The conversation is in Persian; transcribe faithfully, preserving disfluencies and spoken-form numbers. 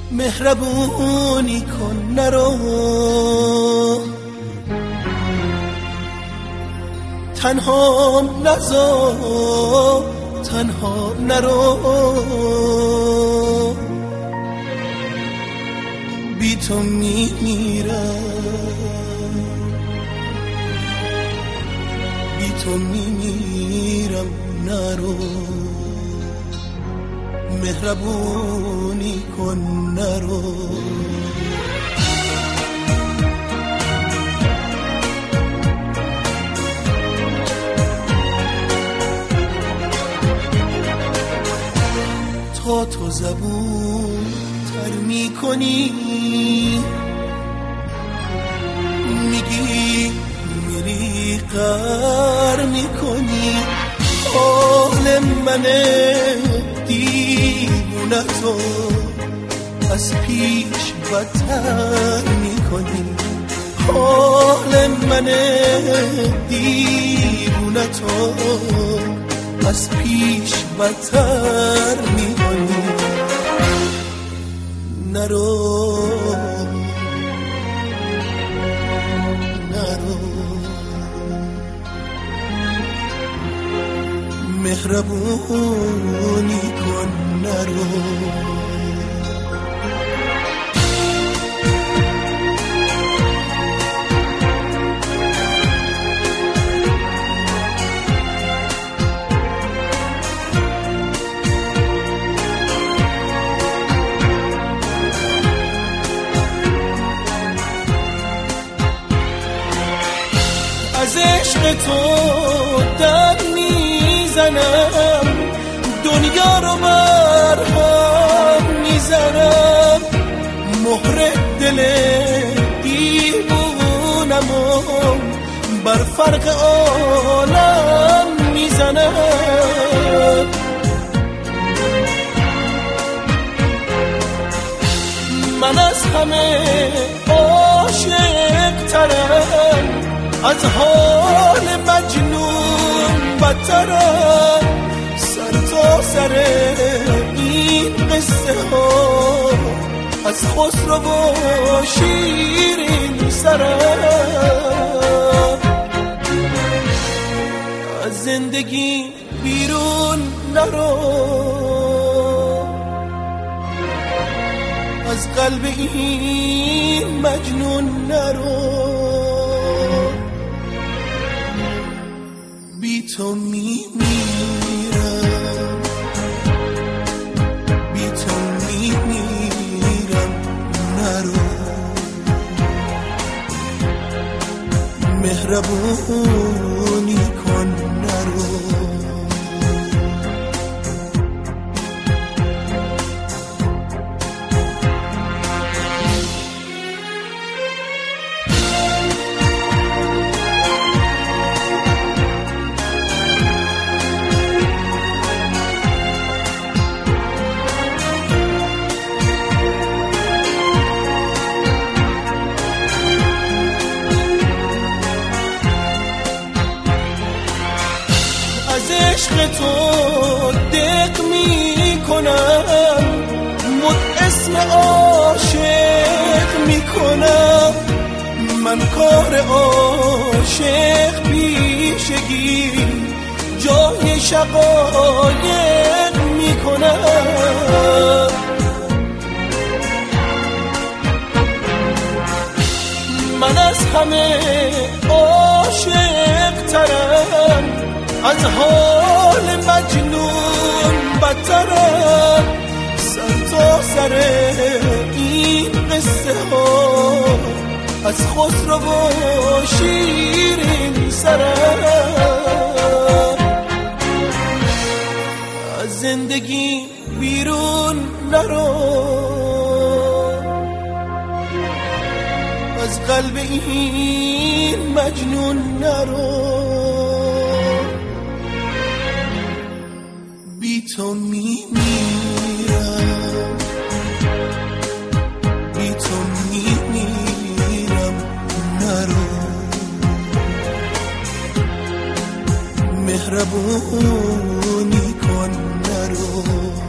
مهربونی کن نرو، تنها نذار، تنها نرو، بی تو میمیرم، بی تو میمیرم، نرو، مهربونی کن نرو. تا تو زبون تر می کنی، میگی میری قهر می کنی، حال من دیوونه تو از پیش بدتر می کنی، حال من دیوونه تو از پیش بدتر می کنی. نرو نرو، مهربونی کن نرو. از عشق تو دم میزنم، دنیا رو برهم میزنم، مهر دل دیوونمو بر فرق عالم میزنم. من از همه عاشق ترم، از حال مجنون بدترم، سر تا سر این قصه ها از خسرو و شیرین سرم. از زندگی بیرون نرو، از قلب این مجنون نرو، بی تو میمیرم، بی تو میمیرم، نرو، مهربونی کن نرو. عشق تو دق می کنم، مد اسم عاشق می کنم، من کار عاشق پیشگی جای شقایق می کنم. من از همه عاشق ترم، از حال مجنون بدترم، سر تا سر این قصه ها از خسرو و شیرین سرم. از زندگی بیرون نرو، از قلب این مجنون نرو، بی تو میمیرم، بی تو میمیرم، نرو، مهربونی کن نرو.